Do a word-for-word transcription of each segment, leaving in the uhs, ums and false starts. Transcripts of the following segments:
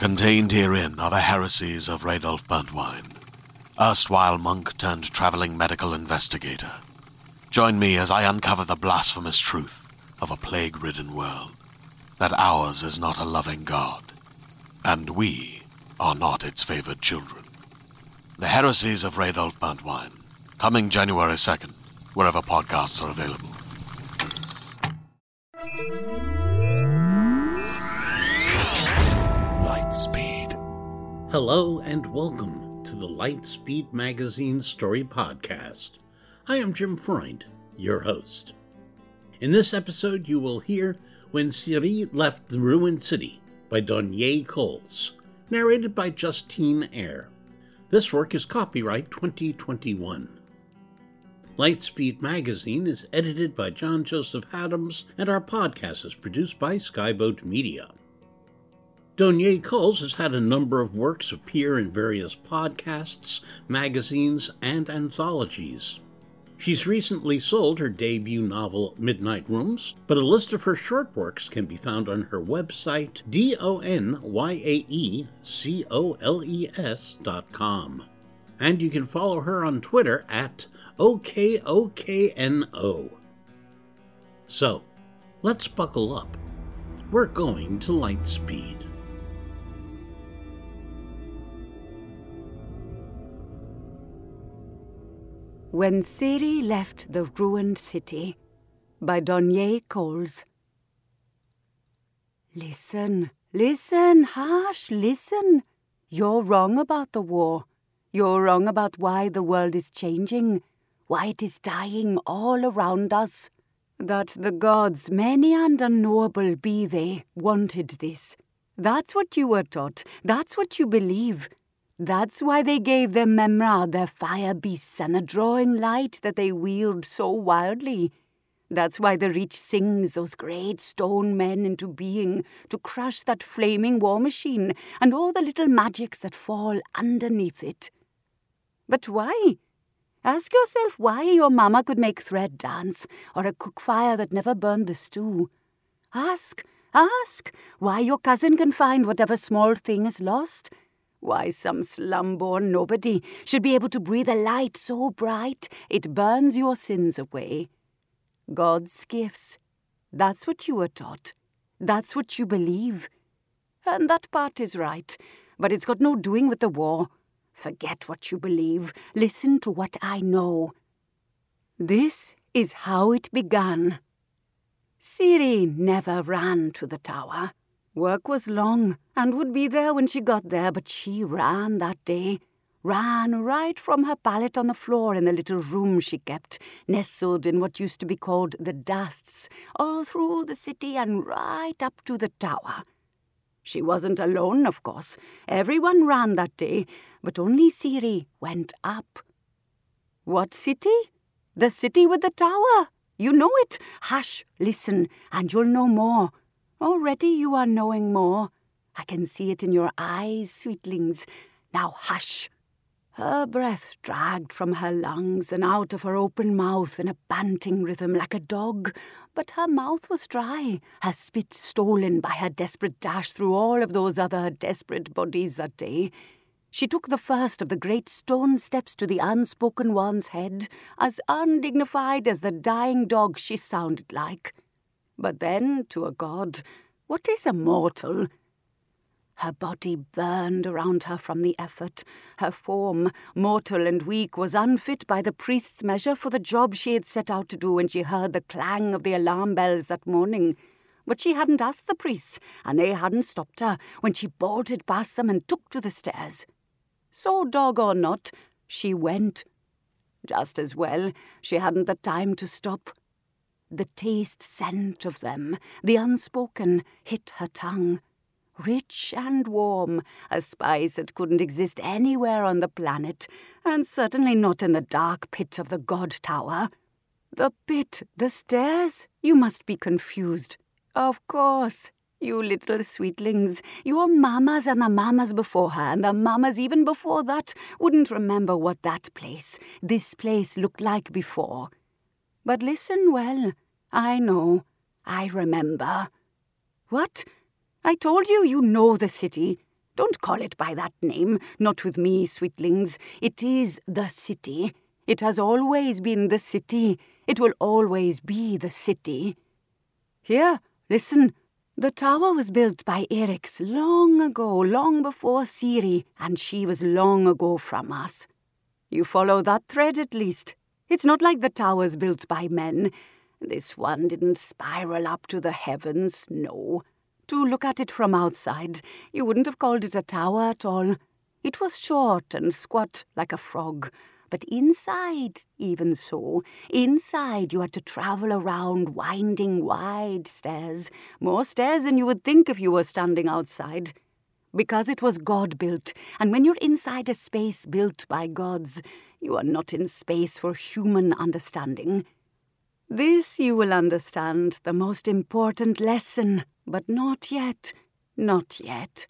Contained herein are the heresies of Radolf Burntwine, erstwhile monk turned traveling medical investigator. Join me as I uncover the blasphemous truth of a plague-ridden world, that ours is not a loving God, and we are not its favored children. The heresies of Radolf Burntwine, coming January second, wherever podcasts are available. Lightspeed. Hello and welcome to the Lightspeed Magazine Story Podcast. I am Jim Freund, your host. In this episode, you will hear When Ciri Left the Ruined City by Donier Coles, narrated by Justine Eyre. This work is copyright twenty twenty-one. Lightspeed Magazine is edited by John Joseph Adams, and our podcast is produced by Skyboat Media. Donier Coles has had a number of works appear in various podcasts, magazines, and anthologies. She's recently sold her debut novel, Midnight Rooms, but a list of her short works can be found on her website, D O N Y A E C O L E S dot com. And you can follow her on Twitter at O K O K N O. So, let's buckle up. We're going to Lightspeed. When Ciri Left the Ruined City by Donier Coles. Listen, listen, hush, listen. You're wrong about the war. You're wrong about why the world is changing, why it is dying all around us. That the gods, many and unknowable be they, wanted this. That's what you were taught. That's what you believe. That's why they gave their Memra their fire beasts and the drawing light that they wield so wildly. That's why the Reach sings those great stone men into being to crush that flaming war machine and all the little magics that fall underneath it. But why? Ask yourself why your mama could make thread dance or a cook fire that never burned the stew. Ask, ask why your cousin can find whatever small thing is lost. Why some slum-born nobody should be able to breathe a light so bright it burns your sins away. God's gifts. That's what you were taught. That's what you believe. And that part is right, but it's got no doing with the war. Forget what you believe. Listen to what I know. This is how it began. Ciri never ran to the tower. Work was long, and would be there when she got there, but she ran that day. Ran right from her pallet on the floor in the little room she kept, nestled in what used to be called the Dasts, all through the city and right up to the tower. She wasn't alone, of course. Everyone ran that day, but only Ciri went up. What city? The city with the tower. You know it. Hush, listen, and you'll know more. Already you are knowing more. I can see it in your eyes, sweetlings. Now hush. Her breath dragged from her lungs and out of her open mouth in a panting rhythm like a dog. But her mouth was dry, her spit stolen by her desperate dash through all of those other desperate bodies that day. She took the first of the great stone steps to the unspoken one's head, as undignified as the dying dog she sounded like. But then, to a god, what is a mortal? Her body burned around her from the effort. Her form, mortal and weak, was unfit by the priest's measure for the job she had set out to do when she heard the clang of the alarm bells that morning. But she hadn't asked the priests, and they hadn't stopped her when she bolted past them and took to the stairs. So, dog or not, she went. Just as well, she hadn't the time to stop. The taste scent of them, the unspoken, hit her tongue. Rich and warm, a spice that couldn't exist anywhere on the planet, and certainly not in the dark pit of the God Tower. The pit, the stairs? You must be confused. Of course, you little sweetlings. Your mamas and the mamas before her, and the mamas even before that, wouldn't remember what that place, this place, looked like before. But listen well. I know. I remember. What? I told you you know the city. Don't call it by that name, not with me, sweetlings. It is the city. It has always been the city. It will always be the city. Here, listen. The tower was built by Eryx long ago, long before Ciri, and she was long ago from us. You follow that thread at least. It's not like the towers built by men. This one didn't spiral up to the heavens, no. To look at it from outside, you wouldn't have called it a tower at all. It was short and squat like a frog. But inside, even so, inside you had to travel around winding wide stairs, more stairs than you would think if you were standing outside. Because it was God-built, and when you're inside a space built by gods, you are not in space for human understanding. This you will understand, the most important lesson, but not yet, not yet.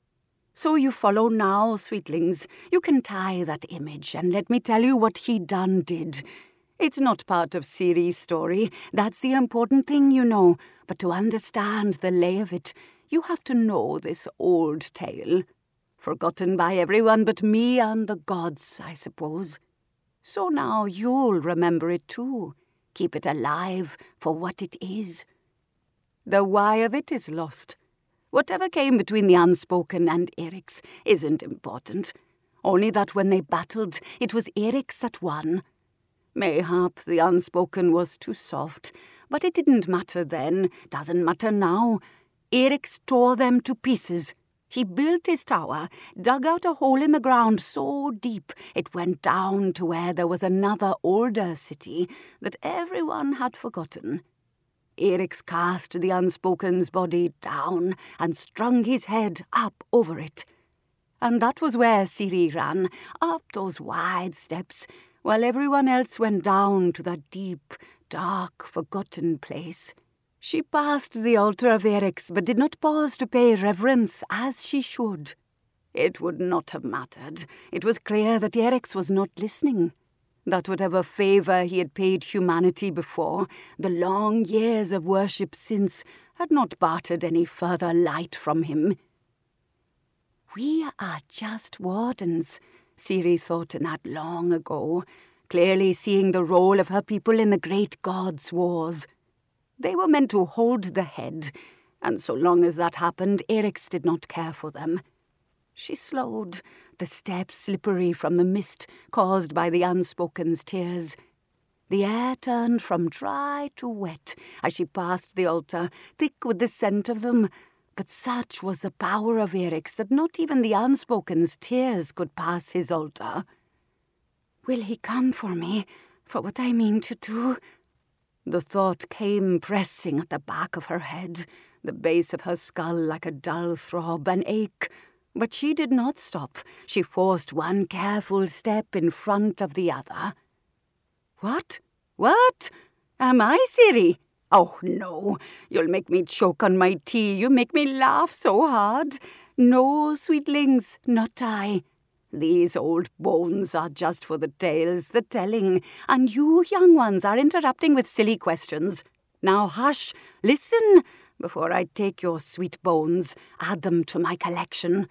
So you follow now, sweetlings. You can tie that image, and let me tell you what he done did. It's not part of Ciri's story. That's the important thing, you know. But to understand the lay of it, you have to know this old tale. Forgotten by everyone but me and the gods, I suppose. So now you'll remember it too. Keep it alive for what it is. The why of it is lost. Whatever came between the Unspoken and Eryx isn't important. Only that when they battled, it was Eryx that won. Mayhap the Unspoken was too soft, but it didn't matter then, doesn't matter now. Eryx tore them to pieces. He built his tower, dug out a hole in the ground so deep it went down to where there was another older city that everyone had forgotten. Eryx cast the Unspoken's body down and strung his head up over it. And that was where Ciri ran, up those wide steps, while everyone else went down to that deep, dark, forgotten place. She passed the altar of Eryx, but did not pause to pay reverence as she should. It would not have mattered. It was clear that Eryx was not listening. That whatever favour he had paid humanity before, the long years of worship since, had not bartered any further light from him. We are just wardens, Ciri thought in that long ago, clearly seeing the role of her people in the great gods' wars. They were meant to hold the head, and so long as that happened, Eryx did not care for them. She slowed, the steps slippery from the mist caused by the Unspoken's tears. The air turned from dry to wet as she passed the altar, thick with the scent of them. But such was the power of Eryx that not even the Unspoken's tears could pass his altar. Will he come for me, for what I mean to do? The thought came pressing at the back of her head, the base of her skull like a dull throb, an ache. But she did not stop. She forced one careful step in front of the other. What? What? Am I Ciri? Oh, no. You'll make me choke on my tea. You make me laugh so hard. No, sweetlings, not I. These old bones are just for the tales, the telling, and you young ones are interrupting with silly questions. Now hush, listen, before I take your sweet bones, add them to my collection.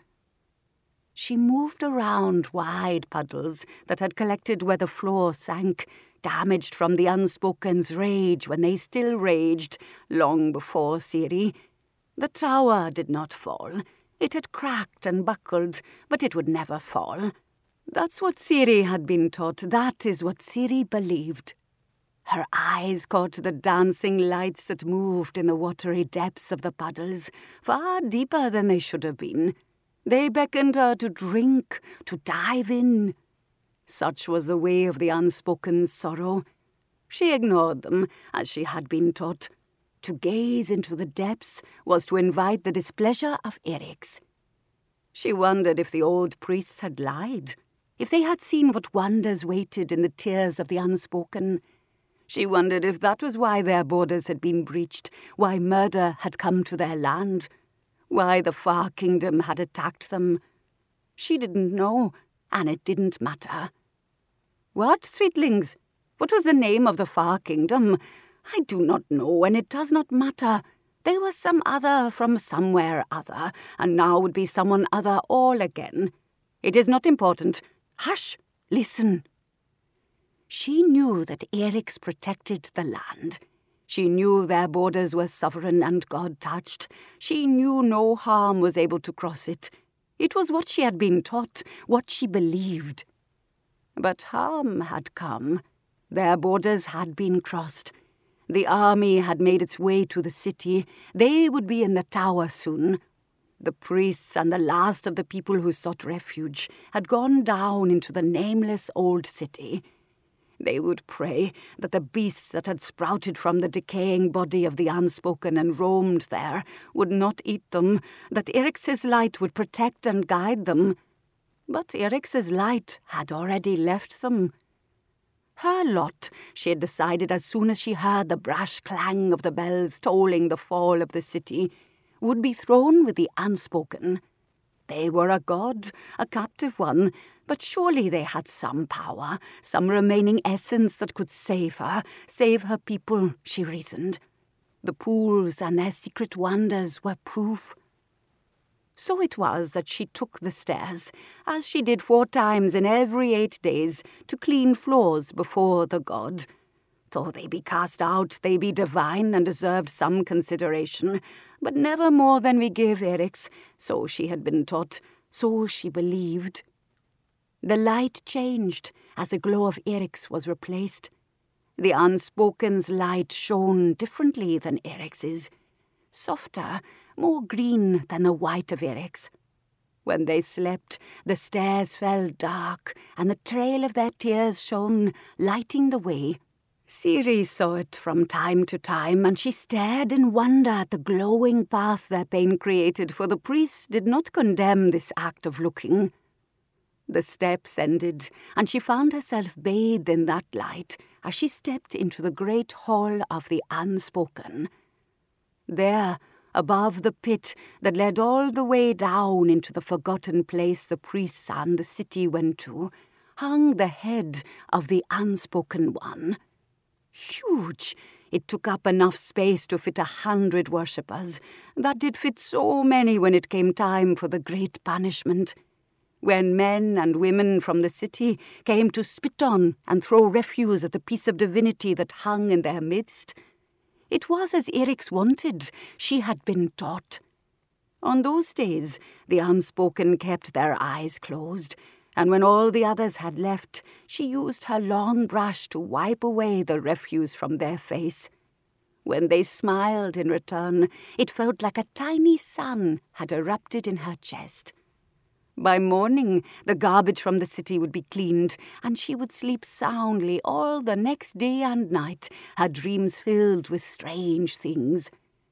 She moved around wide puddles that had collected where the floor sank, damaged from the Unspoken's rage when they still raged, long before Ciri. The tower did not fall. It had cracked and buckled, but it would never fall. That's what Ciri had been taught. That is what Ciri believed. Her eyes caught the dancing lights that moved in the watery depths of the puddles, far deeper than they should have been. They beckoned her to drink, to dive in. Such was the way of the Unspoken's sorrow. She ignored them, as she had been taught. To gaze into the depths was to invite the displeasure of Eryx. She wondered if the old priests had lied, if they had seen what wonders waited in the tears of the Unspoken. She wondered if that was why their borders had been breached, why murder had come to their land, why the Far Kingdom had attacked them. She didn't know, and it didn't matter. What, sweetlings? What was the name of the Far Kingdom? I do not know, and it does not matter. They were some other from somewhere other, and now would be someone other all again. It is not important. Hush! Listen. She knew that Eryx protected the land. She knew their borders were sovereign and God-touched. She knew no harm was able to cross it. It was what she had been taught, what she believed. But harm had come. Their borders had been crossed. The army had made its way to the city. They would be in the tower soon. The priests and the last of the people who sought refuge had gone down into the nameless old city. They would pray that the beasts that had sprouted from the decaying body of the Unspoken and roamed there would not eat them, that Eryx's light would protect and guide them. But Eryx's light had already left them. Her lot, she had decided as soon as she heard the brash clang of the bells tolling the fall of the city, would be thrown with the Unspoken. They were a god, a captive one, but surely they had some power, some remaining essence that could save her, save her people, she reasoned. The pools and their secret wonders were proof. So it was that she took the stairs, as she did four times in every eight days, to clean floors before the god. Though they be cast out, they be divine and deserved some consideration, but never more than we give Eryx, so she had been taught, so she believed. The light changed as the glow of Eryx was replaced. The Unspoken's light shone differently than Eryx's, softer, more green than the white of Eryx. When they slept, the stairs fell dark, and the trail of their tears shone, lighting the way. Ciri saw it from time to time, and she stared in wonder at the glowing path their pain created, for the priest did not condemn this act of looking. The steps ended, and she found herself bathed in that light as she stepped into the great hall of the Unspoken. There, above the pit that led all the way down into the forgotten place the priests and the city went to, hung the head of the Unspoken One. Huge! It took up enough space to fit a hundred worshippers. That did fit so many when it came time for the great banishment. When men and women from the city came to spit on and throw refuse at the piece of divinity that hung in their midst. It was as Eryx wanted. She had been taught. On those days, the Unspoken kept their eyes closed, and when all the others had left, she used her long brush to wipe away the refuse from their face. When they smiled in return, it felt like a tiny sun had erupted in her chest. By morning, the garbage from the city would be cleaned, and she would sleep soundly all the next day and night, her dreams filled with strange things.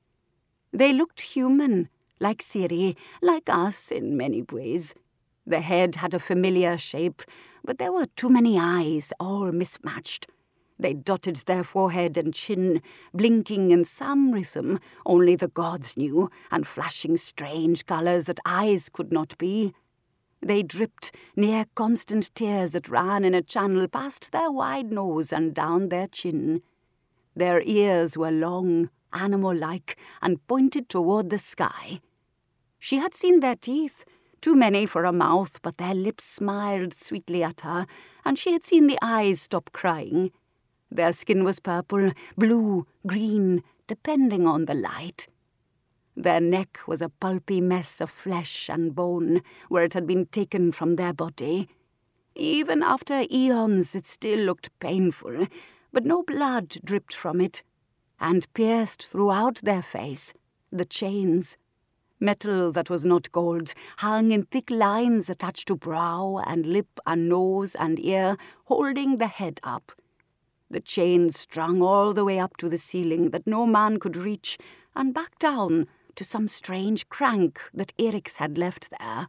They looked human, like Ciri, like us in many ways. The head had a familiar shape, but there were too many eyes, all mismatched. They dotted their forehead and chin, blinking in some rhythm only the gods knew, and flashing strange colours that eyes could not be. They dripped near constant tears that ran in a channel past their wide nose and down their chin. Their ears were long, animal-like, and pointed toward the sky. She had seen their teeth, too many for a mouth, but their lips smiled sweetly at her, and she had seen the eyes stop crying. Their skin was purple, blue, green, depending on the light. Their neck was a pulpy mess of flesh and bone, where it had been taken from their body. Even after eons it still looked painful, but no blood dripped from it, and pierced throughout their face, the chains. Metal that was not gold hung in thick lines attached to brow and lip and nose and ear, holding the head up. The chains strung all the way up to the ceiling that no man could reach, and back down to some strange crank that Eryx had left there.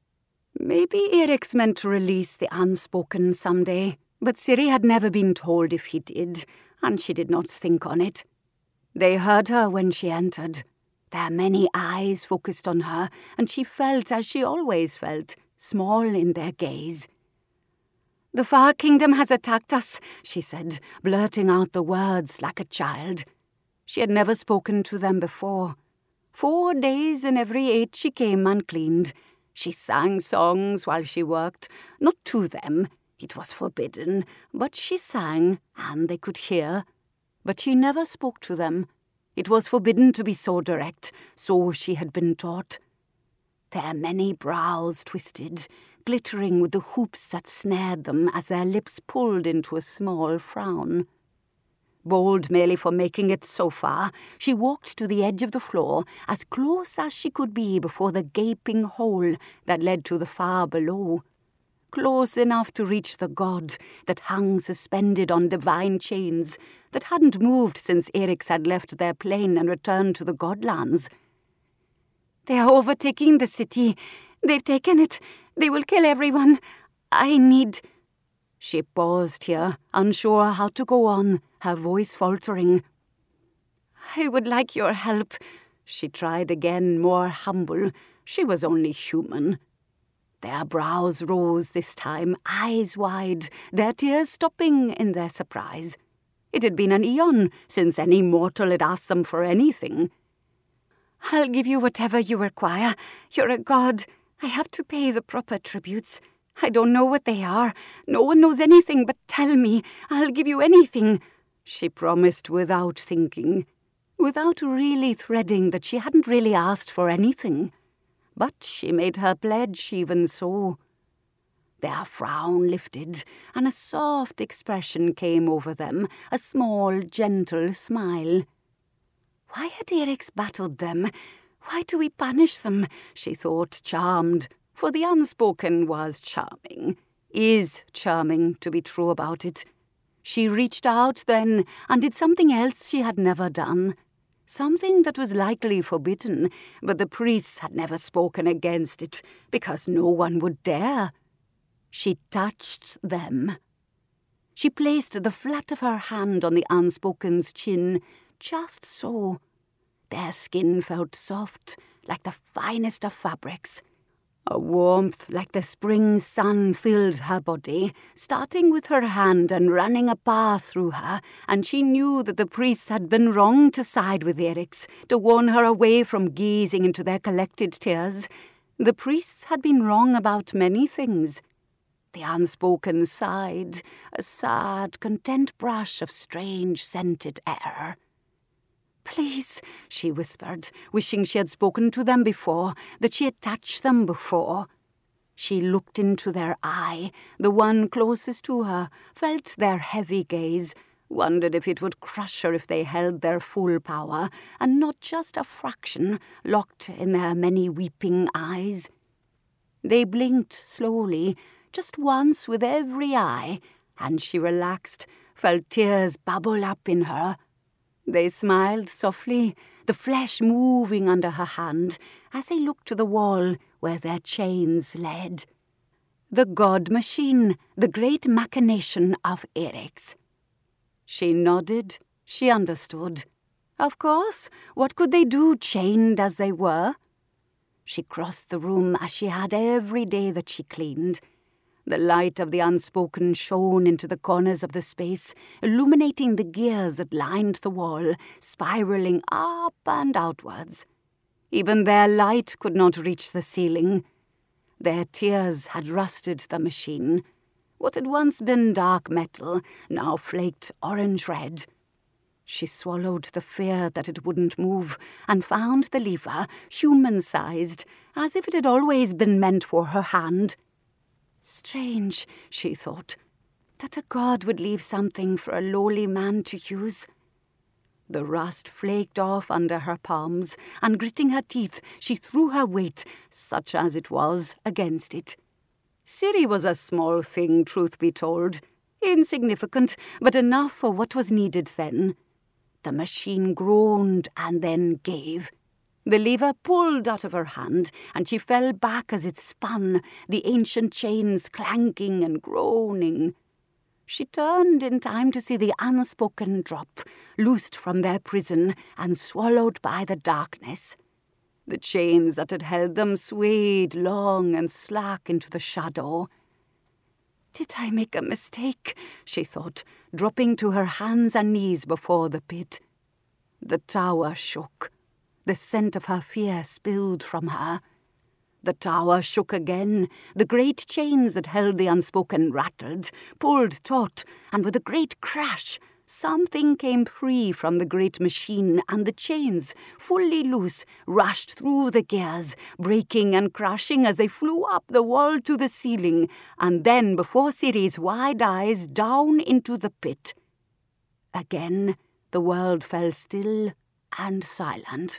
Maybe Eryx meant to release the Unspoken someday, but Ciri had never been told if he did, and she did not think on it. They heard her when she entered. Their many eyes focused on her, and she felt as she always felt, small in their gaze. "The Far Kingdom has attacked us," she said, blurting out the words like a child. She had never spoken to them before. Four days in every eight she came and cleaned. She sang songs while she worked, not to them, it was forbidden, but she sang, and they could hear. But she never spoke to them. It was forbidden to be so direct, so she had been taught. Their many brows twisted, glittering with the hoops that snared them as their lips pulled into a small frown. Bold merely for making it so far, she walked to the edge of the floor, as close as she could be before the gaping hole that led to the far below. Close enough to reach the god that hung suspended on divine chains, that hadn't moved since Eryx had left their plane and returned to the godlands. "They are overtaking the city. They've taken it. They will kill everyone. I need—" She paused here, unsure how to go on, her voice faltering. "I would like your help." She tried again, more humble. She was only human. Their brows rose this time, eyes wide, their tears stopping in their surprise. It had been an eon since any mortal had asked them for anything. "I'll give you whatever you require. You're a god. I have to pay the proper tributes. I don't know what they are. No one knows anything, but tell me. I'll give you anything," she promised without thinking, without really threading that she hadn't really asked for anything. But she made her pledge even so. Their frown lifted, and a soft expression came over them, a small, gentle smile. Why had Eryx battled them? Why do we punish them? She thought, charmed, for the unspoken was charming, is charming to be true about it. She reached out then and did something else she had never done. Something that was likely forbidden, but the priests had never spoken against it, because no one would dare. She touched them. She placed the flat of her hand on the unspoken's chin, just so. Their skin felt soft, like the finest of fabrics. A warmth like the spring sun filled her body, starting with her hand and running a path through her, and she knew that the priests had been wrong to side with Eryx, to warn her away from gazing into their collected tears. The priests had been wrong about many things. The unspoken sighed, a sad, content brush of strange, scented air. "Please," she whispered, wishing she had spoken to them before, that she had touched them before. She looked into their eye, the one closest to her, felt their heavy gaze, wondered if it would crush her if they held their full power, and not just a fraction, locked in their many weeping eyes. They blinked slowly, just once with every eye, and she relaxed, felt tears bubble up in her. They smiled softly, the flesh moving under her hand, as they looked to the wall where their chains led. The god machine, the great machination of Eryx. She nodded. She understood. Of course, what could they do, chained as they were? She crossed the room as she had every day that she cleaned. The light of the unspoken shone into the corners of the space, illuminating the gears that lined the wall, spiraling up and outwards. Even their light could not reach the ceiling. Their tears had rusted the machine. What had once been dark metal now flaked orange-red. She swallowed the fear that it wouldn't move, and found the lever, human-sized, as if it had always been meant for her hand. Strange, she thought, that a god would leave something for a lowly man to use. The rust flaked off under her palms, and gritting her teeth, she threw her weight, such as it was, against it. Ciri was a small thing, truth be told, insignificant, but enough for what was needed then. The machine groaned and then gave. The lever pulled out of her hand, and she fell back as it spun, the ancient chains clanking and groaning. She turned in time to see the unspoken drop, loosed from their prison and swallowed by the darkness. The chains that had held them swayed long and slack into the shadow. Did I make a mistake? She thought, dropping to her hands and knees before the pit. The tower shook. The scent of her fear spilled from her. The tower shook again. The great chains that held the Unspoken rattled, pulled taut, and with a great crash, something came free from the great machine, and the chains, fully loose, rushed through the gears, breaking and crashing as they flew up the wall to the ceiling, and then, before Ciri's wide eyes, down into the pit. Again, the world fell still and silent.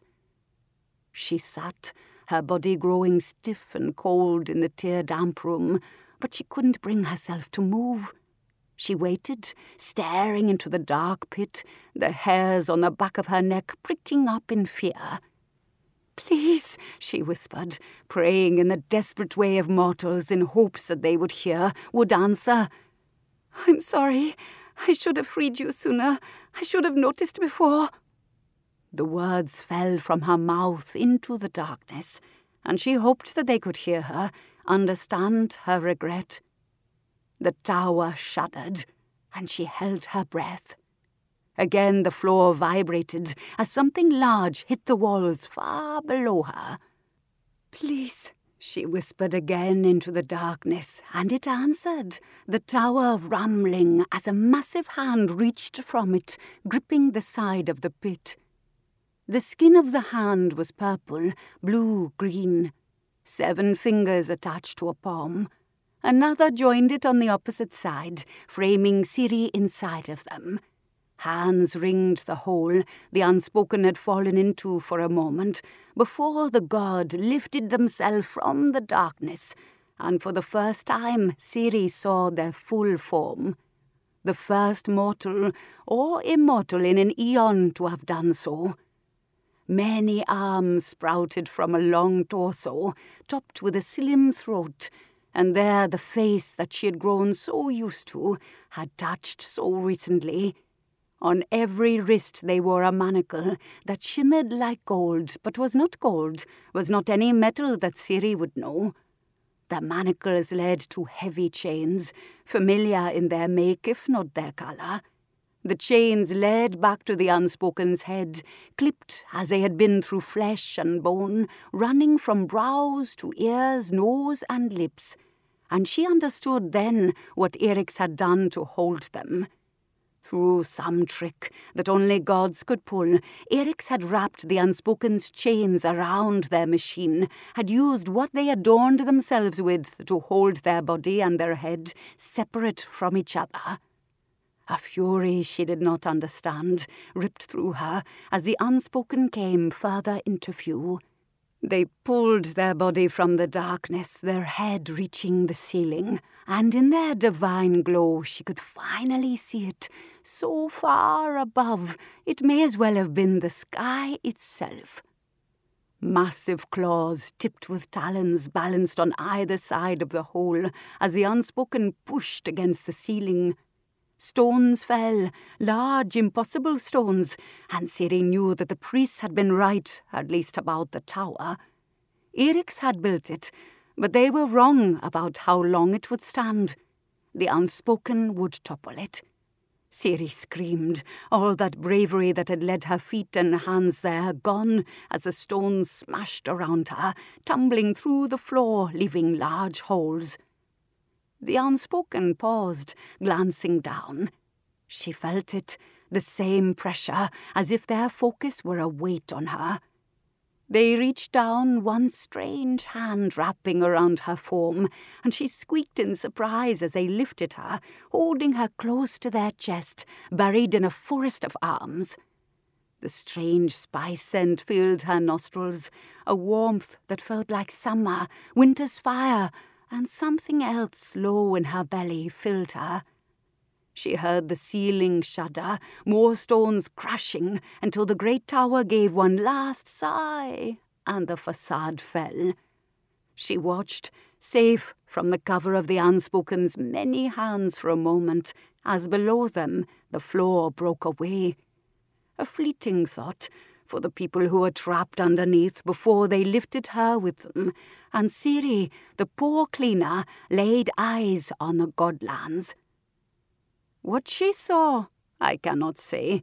She sat, her body growing stiff and cold in the tear-damp room, but she couldn't bring herself to move. She waited, staring into the dark pit, the hairs on the back of her neck pricking up in fear. "Please," she whispered, praying in the desperate way of mortals in hopes that they would hear, would answer. "I'm sorry. I should have freed you sooner. I should have noticed before." The words fell from her mouth into the darkness, and she hoped that they could hear her, understand her regret. The tower shuddered, and she held her breath. Again the floor vibrated as something large hit the walls far below her. "Please," she whispered again into the darkness, and it answered, the tower rumbling as a massive hand reached from it, gripping the side of the pit. The skin of the hand was purple, blue, green. Seven fingers attached to a palm. Another joined it on the opposite side, framing Ciri inside of them. Hands ringed the hole the Unspoken had fallen into for a moment, before the god lifted themselves from the darkness, and for the first time Ciri saw their full form. The first mortal, or immortal in an eon to have done so. Many arms sprouted from a long torso, topped with a slim throat, and there the face that she had grown so used to had touched so recently. On every wrist they wore a manacle that shimmered like gold, but was not gold, was not any metal that Ciri would know. The manacles led to heavy chains, familiar in their make if not their colour. The chains led back to the Unspoken's head, clipped as they had been through flesh and bone, running from brows to ears, nose and lips. And she understood then what Eryx had done to hold them. Through some trick that only gods could pull, Eryx had wrapped the Unspoken's chains around their machine, had used what they adorned themselves with to hold their body and their head separate from each other. A fury she did not understand ripped through her as the Unspoken came further into view. They pulled their body from the darkness, their head reaching the ceiling, and in their divine glow she could finally see it, so far above it may as well have been the sky itself. Massive claws tipped with talons balanced on either side of the hole as the Unspoken pushed against the ceiling. Stones fell, large, impossible stones, and Ciri knew that the priests had been right, at least about the tower. Eryx had built it, but they were wrong about how long it would stand. The Unspoken would topple it. Ciri screamed, all that bravery that had led her feet and hands there gone as the stones smashed around her, tumbling through the floor, leaving large holes. The Unspoken paused, glancing down. She felt it, the same pressure, as if their focus were a weight on her. They reached down, one strange hand wrapping around her form, and she squeaked in surprise as they lifted her, holding her close to their chest, buried in a forest of arms. The strange spice scent filled her nostrils, a warmth that felt like summer, winter's fire, and something else low in her belly filled her. She heard the ceiling shudder, more stones crashing, until the great tower gave one last sigh, and the facade fell. She watched, safe from the cover of the Unspoken's many hands for a moment, as below them the floor broke away. A fleeting thought, for the people who were trapped underneath before they lifted her with them, and Ciri, the poor cleaner, laid eyes on the Godlands. What she saw, I cannot say.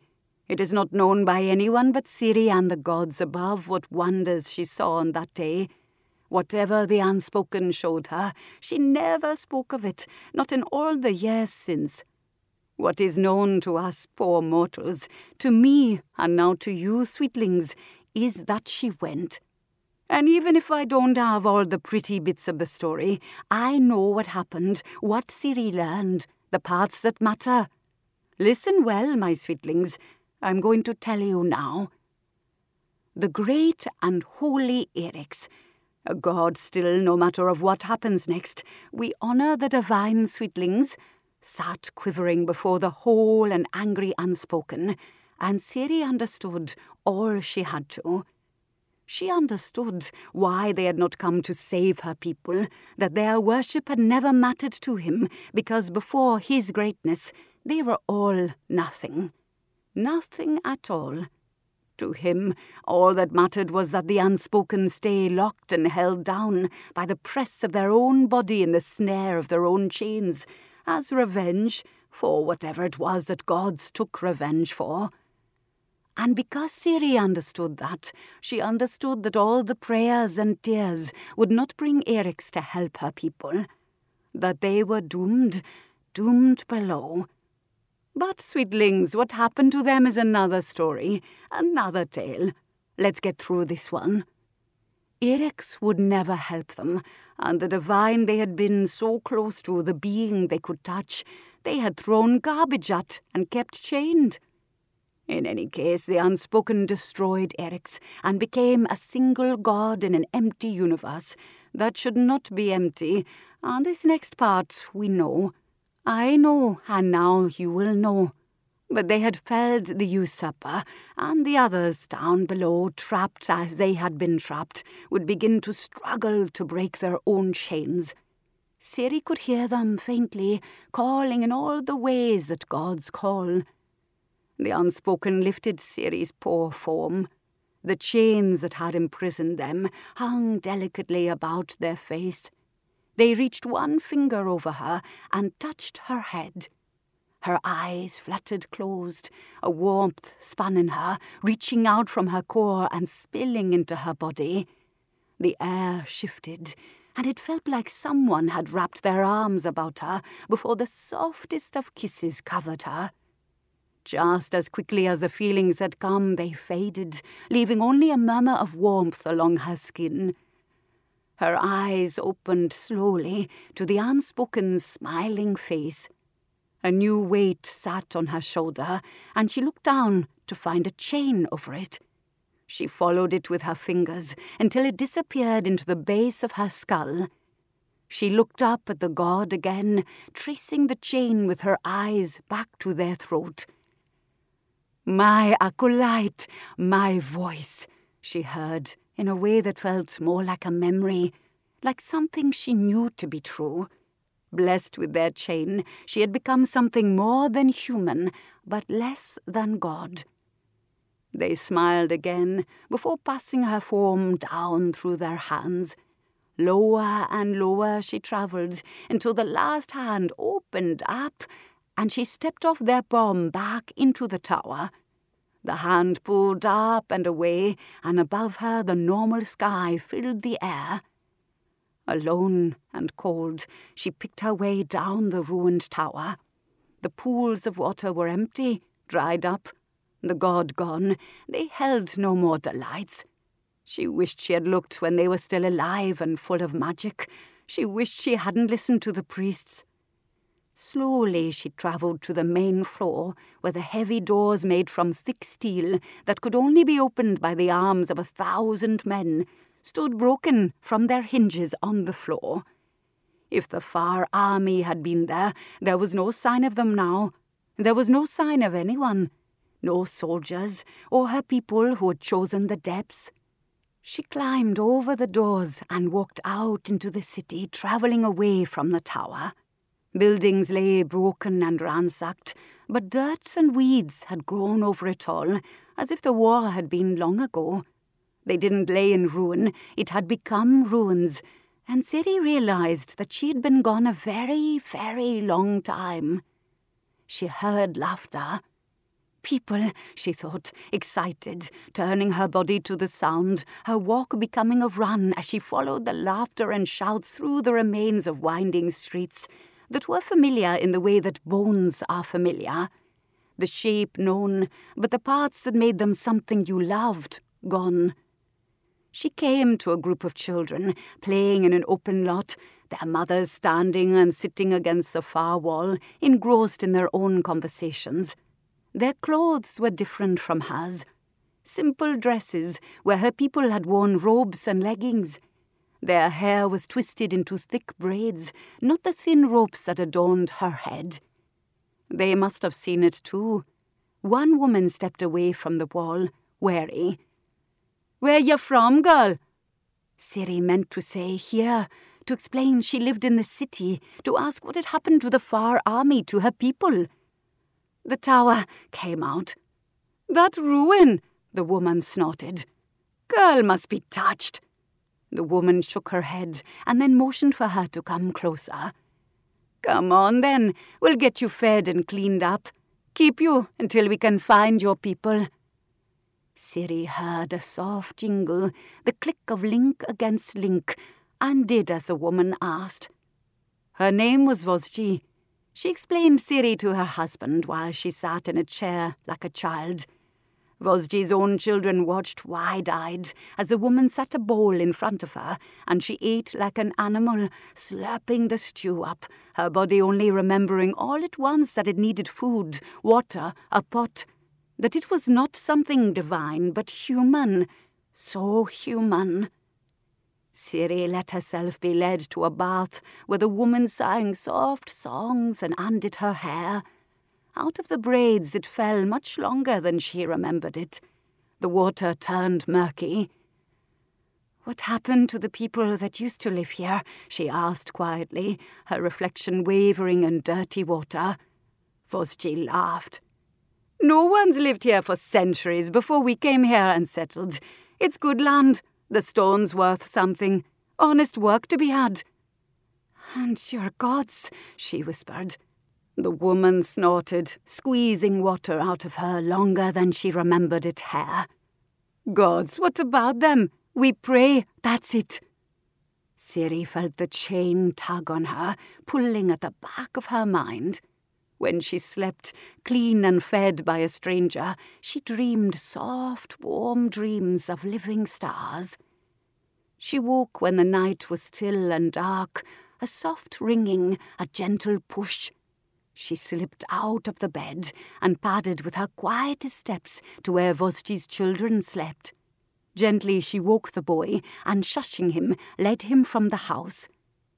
It is not known by anyone but Ciri and the gods above what wonders she saw on that day. Whatever the unspoken showed her, she never spoke of it, not in all the years since. What is known to us poor mortals, to me, and now to you, sweetlings, is that she went. And even if I don't have all the pretty bits of the story, I know what happened, what Ciri learned, the parts that matter. Listen well, my sweetlings. I'm going to tell you now. The great and holy Eryx, a god still no matter of what happens next, we honour the divine sweetlings, sat quivering before the whole and angry unspoken, and Ciri understood all she had to. She understood why they had not come to save her people, that their worship had never mattered to him, because before his greatness they were all nothing. Nothing at all. To him, all that mattered was that the unspoken stay locked and held down by the press of their own body in the snare of their own chains, as revenge for whatever it was that gods took revenge for. And because Ciri understood that, she understood that all the prayers and tears would not bring Eryx to help her people, that they were doomed, doomed below. But, sweetlings, what happened to them is another story, another tale. Let's get through this one. Eryx would never help them, and the divine they had been so close to, the being they could touch, they had thrown garbage at and kept chained. In any case, the unspoken destroyed Eryx and became a single god in an empty universe that should not be empty, and this next part we know. I know, and now you will know. But they had felled the usurper, and the others down below, trapped as they had been trapped, would begin to struggle to break their own chains. Ciri could hear them faintly, calling in all the ways that gods call. The unspoken lifted Ciri's poor form. The chains that had imprisoned them hung delicately about their face. They reached one finger over her and touched her head. Her eyes fluttered closed, a warmth spun in her, reaching out from her core and spilling into her body. The air shifted, and it felt like someone had wrapped their arms about her before the softest of kisses covered her. Just as quickly as the feelings had come, they faded, leaving only a murmur of warmth along her skin. Her eyes opened slowly to the unspoken smiling face. A new weight sat on her shoulder, and she looked down to find a chain over it. She followed it with her fingers until it disappeared into the base of her skull. She looked up at the god again, tracing the chain with her eyes back to their throat. "My acolyte, my voice," she heard, in a way that felt more like a memory, like something she knew to be true. Blessed with their chain, she had become something more than human, but less than God. They smiled again, before passing her form down through their hands. Lower and lower she travelled, until the last hand opened up, and she stepped off their bomb back into the tower. The hand pulled up and away, and above her the normal sky filled the air. Alone and cold, she picked her way down the ruined tower. The pools of water were empty, dried up. The god gone, they held no more delights. She wished she had looked when they were still alive and full of magic. She wished she hadn't listened to the priests. Slowly she travelled to the main floor, where the heavy doors made from thick steel that could only be opened by the arms of a thousand men stood broken from their hinges on the floor. If the far army had been there, there was no sign of them now. There was no sign of anyone, no soldiers or her people who had chosen the depths. She climbed over the doors and walked out into the city, travelling away from the tower. Buildings lay broken and ransacked, but dirt and weeds had grown over it all, as if the war had been long ago. They didn't lay in ruin, it had become ruins, and Ciri realized that she had been gone a very, very long time. She heard laughter. People, she thought, excited, turning her body to the sound, her walk becoming a run as she followed the laughter and shouts through the remains of winding streets that were familiar in the way that bones are familiar. The shape known, but the parts that made them something you loved, gone. She came to a group of children, playing in an open lot, their mothers standing and sitting against the far wall, engrossed in their own conversations. Their clothes were different from hers. Simple dresses where her people had worn robes and leggings. Their hair was twisted into thick braids, not the thin ropes that adorned her head. They must have seen it too. One woman stepped away from the wall, wary. "Where you from, girl?" Ciri meant to say here, to explain she lived in the city, to ask what had happened to the far army, to her people. The tower came out. "That ruin," the woman snorted. "Girl must be touched." The woman shook her head and then motioned for her to come closer. "Come on then, we'll get you fed and cleaned up. Keep you until we can find your people." Ciri heard a soft jingle, the click of link against link, and did as the woman asked. Her name was Vosji. She explained Ciri to her husband while she sat in a chair like a child. Vosji's own children watched wide-eyed as the woman set a bowl in front of her, and she ate like an animal, slurping the stew up, her body only remembering all at once that it needed food, water, a pot, that it was not something divine, but human, so human. Ciri let herself be led to a bath where the woman sang soft songs and undid her hair. Out of the braids it fell much longer than she remembered it. The water turned murky. "What happened to the people that used to live here?" she asked quietly, her reflection wavering in dirty water. Vosji laughed. "No one's lived here for centuries before we came here and settled. It's good land. The stone's worth something. Honest work to be had." "And your gods," she whispered. The woman snorted, squeezing water out of her longer than she remembered it hair. "Gods, what about them? We pray, that's it." Ciri felt the chain tug on her, pulling at the back of her mind. When she slept, clean and fed by a stranger, she dreamed soft, warm dreams of living stars. She woke when the night was still and dark, a soft ringing, a gentle push. She slipped out of the bed and padded with her quietest steps to where Vosji's children slept. Gently she woke the boy and, shushing him, led him from the house.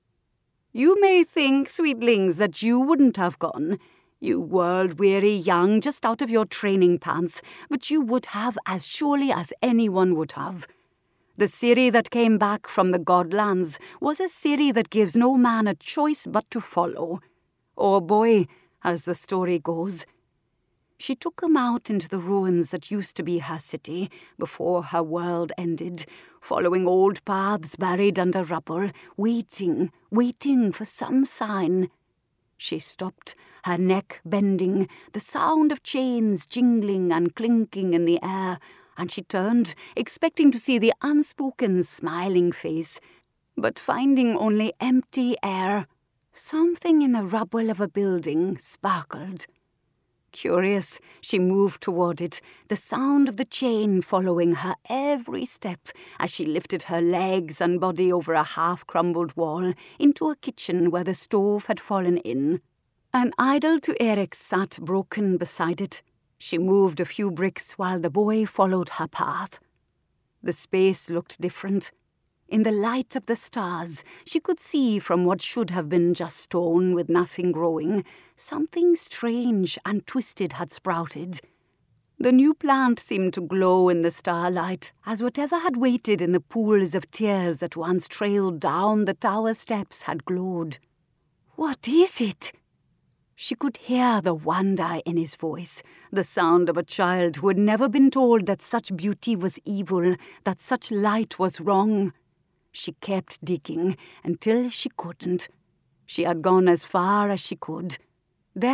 "You may think, sweetlings, that you wouldn't have gone, you world-weary young, just out of your training pants, but you would have as surely as anyone would have. The Ciri that came back from the Godlands was a Ciri that gives no man a choice but to follow. Or boy, as the story goes." She took him out into the ruins that used to be her city before her world ended, following old paths buried under rubble, waiting, waiting for some sign. She stopped, her neck bending, the sound of chains jingling and clinking in the air, and she turned, expecting to see the unspoken smiling face, but finding only empty air. Something in the rubble of a building sparkled. Curious, she moved toward it, the sound of the chain following her every step as she lifted her legs and body over a half-crumbled wall into a kitchen where the stove had fallen in. An idol to Erik sat broken beside it. She moved a few bricks while the boy followed her path. The space looked different. In the light of the stars, she could see from what should have been just stone with nothing growing, something strange and twisted had sprouted. The new plant seemed to glow in the starlight, as whatever had waited in the pools of tears that once trailed down the tower steps had glowed. "What is it?" She could hear the wonder in his voice, the sound of a child who had never been told that such beauty was evil, that such light was wrong. She kept digging until she couldn't. She had gone as far as she could. There,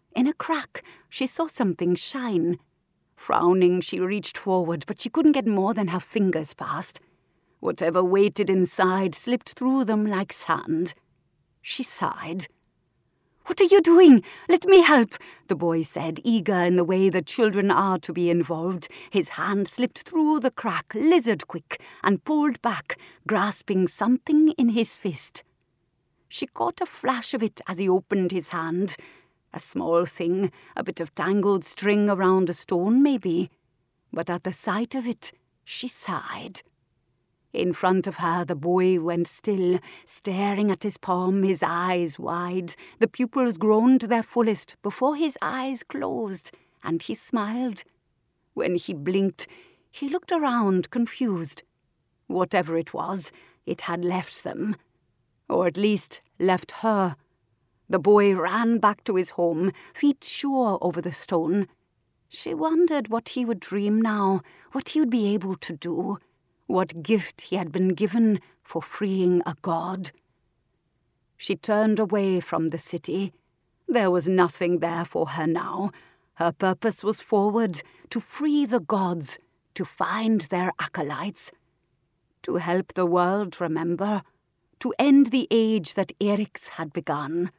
In a crack, she saw something shine. Frowning, she reached forward, but she couldn't get more than her fingers past. Whatever waited inside slipped through them like sand. She sighed. "What are you doing? Let me help," the boy said, eager in the way that children are to be involved. His hand slipped through the crack, lizard-quick, and pulled back, grasping something in his fist. She caught a flash of it as he opened his hand. A small thing, a bit of tangled string around a stone, maybe. But at the sight of it, she sighed. In front of her, the boy went still, staring at his palm, his eyes wide. The pupils grown to their fullest before his eyes closed, and he smiled. When he blinked, he looked around, confused. Whatever it was, it had left them. Or at least left her. The boy ran back to his home, feet sure over the stone. She wondered what he would dream now, what he would be able to do. What gift he had been given for freeing a god. She turned away from the city. There was nothing there for her now. Her purpose was forward, to free the gods, to find their acolytes. To help the world remember, to end the age that Eryx had begun.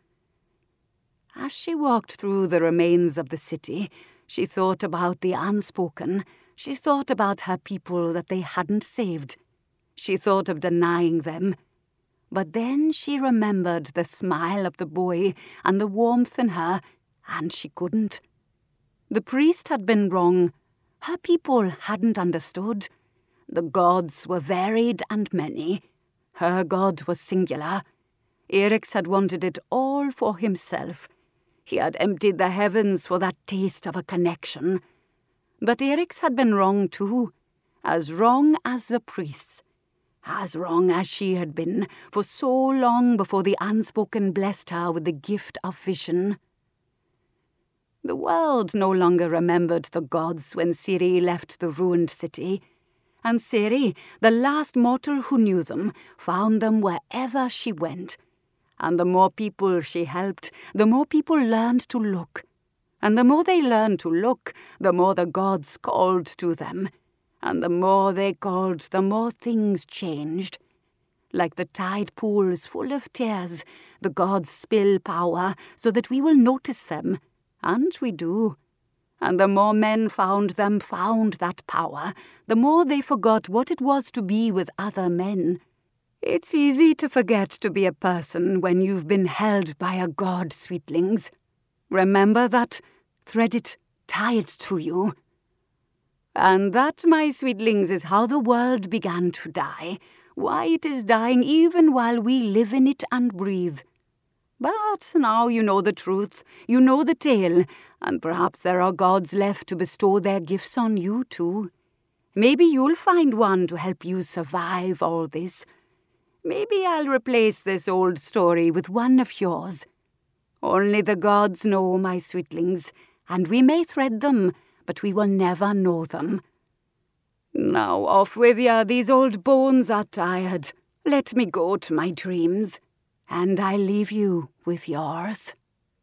As she walked through the remains of the city, she thought about the unspoken. She thought about her people that they hadn't saved. She thought of denying them. But then she remembered the smile of the boy and the warmth in her, and she couldn't. The priest had been wrong. Her people hadn't understood. The gods were varied and many. Her god was singular. Eryx had wanted it all for himself. He had emptied the heavens for that taste of a connection. But Eryx had been wrong too, as wrong as the priests, as wrong as she had been for so long before the unspoken blessed her with the gift of vision. The world no longer remembered the gods when Ciri left the ruined city, and Ciri, the last mortal who knew them, found them wherever she went. And the more people she helped, the more people learned to look. And the more they learned to look, the more the gods called to them. And the more they called, the more things changed. Like the tide pools full of tears, the gods spill power so that we will notice them. And we do. And the more men found them, found that power, the more they forgot what it was to be with other men. It's easy to forget to be a person when you've been held by a god, sweetlings. Remember that, thread it, tie it to you. And that, my sweetlings, is how the world began to die, why it is dying even while we live in it and breathe. But now you know the truth, you know the tale, and perhaps there are gods left to bestow their gifts on you too. Maybe you'll find one to help you survive all this. Maybe I'll replace this old story with one of yours. Only the gods know, my sweetlings, and we may thread them, but we will never know them. Now off with ya, these old bones are tired. Let me go to my dreams, and I leave you with yours.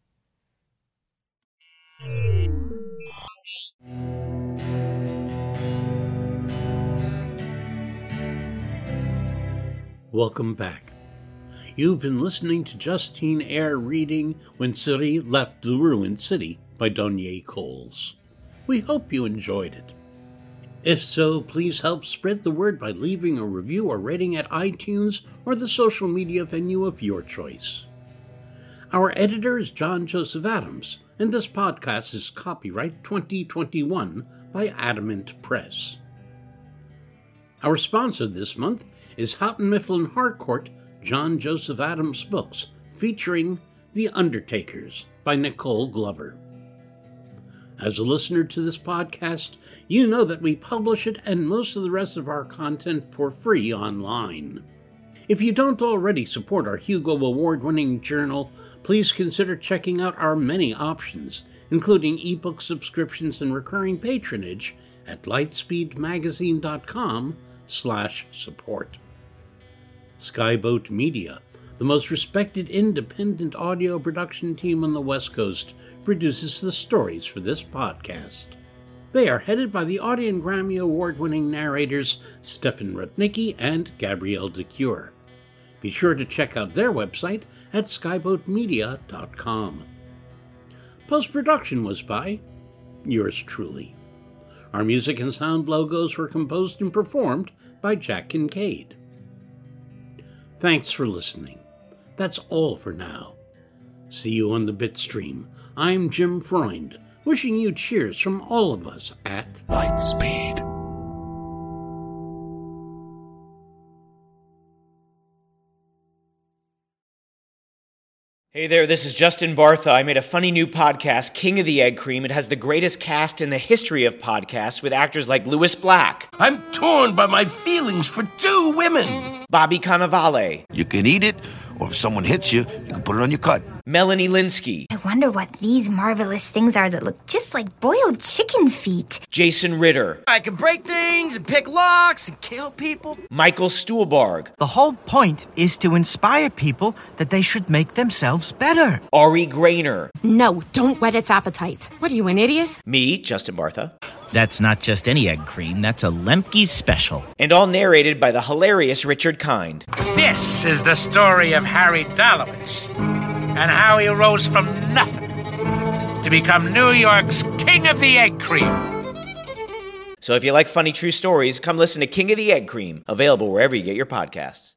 Welcome back. You've been listening to Justine Eyre reading When Ciri Left the Ruined City by Donier Coles. We hope you enjoyed it. If so, please help spread the word by leaving a review or rating at iTunes or the social media venue of your choice. Our editor is John Joseph Adams, and this podcast is copyright twenty twenty-one by Adamant Press. Our sponsor this month is Houghton Mifflin Harcourt John Joseph Adams books, featuring The Undertakers by Nicole Glover. As a listener to this podcast, you know that we publish it and most of the rest of our content for free online. If you don't already support our Hugo Award-winning journal, please consider checking out our many options, including ebook subscriptions and recurring patronage at lightspeedmagazine.com slash support. Skyboat Media, the most respected independent audio production team on the West Coast, produces the stories for this podcast. They are headed by the Audie and Grammy Award-winning narrators Stefan Rudnicki and Gabrielle de Cuir. Be sure to check out their website at skyboat media dot com. Post-production was by yours truly. Our music and sound logos were composed and performed by Jack Kincaid. Thanks for listening. That's all for now. See you on the Bitstream. I'm Jim Freund, wishing you cheers from all of us at Lightspeed. Hey there, this is Justin Bartha. I made a funny new podcast, King of the Egg Cream. It has the greatest cast in the history of podcasts with actors like Louis Black. I'm torn by my feelings for two women. Bobby Cannavale. You can eat it, or if someone hits you, you can put it on your cut. Melanie Linsky. I wonder what these marvelous things are that look just like boiled chicken feet. Jason Ritter. I can break things and pick locks and kill people. Michael Stuhlbarg. The whole point is to inspire people that they should make themselves better. Ari Grainer. No, don't whet its appetite. What are you, an idiot? Me, Justin Bartha. That's not just any egg cream, that's a Lemke's special. And all narrated by the hilarious Richard Kind. This is the story of Harry Dalowitz and how he rose from nothing to become New York's King of the Egg Cream. So if you like funny true stories, come listen to King of the Egg Cream, available wherever you get your podcasts.